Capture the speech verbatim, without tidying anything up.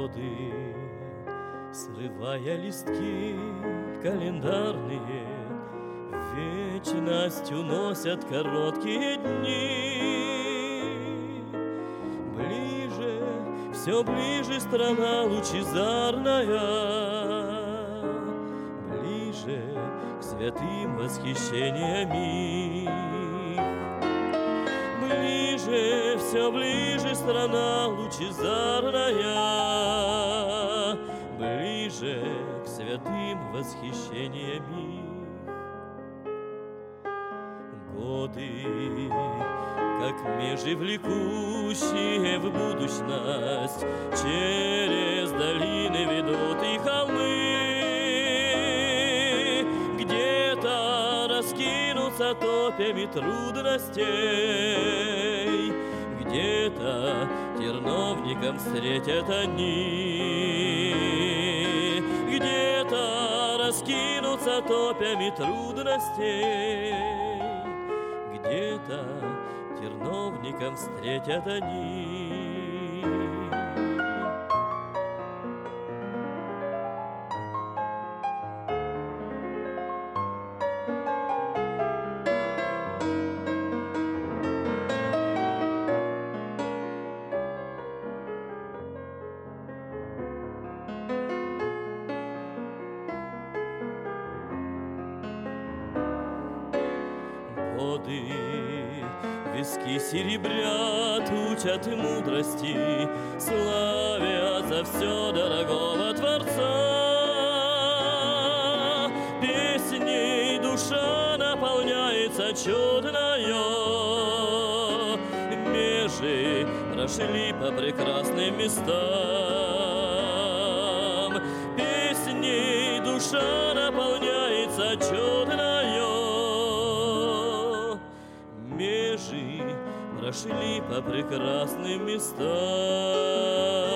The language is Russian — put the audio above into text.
годы, срывая листки календарные, в вечность уносят короткие дни. Ближе, все ближе страна лучезарная, ближе к святым восхищениями. Ближе, все ближе страна лучезарная, ближе к святым восхищениями. Годы, как межи влекущие в будущность, через долины ведут и холмы. Где-то раскинутся топями трудностей, где-то терновником встретят они. Где-то раскинутся топями трудностей, где-то терновником встретят они. Годы виски серебрят, учат мудрости, славя за все дорогого Творца. Песней душа наполняется чудною, межи прошли по прекрасным местам. Песней душа наполняется чудною, межи прошли по прекрасным местам.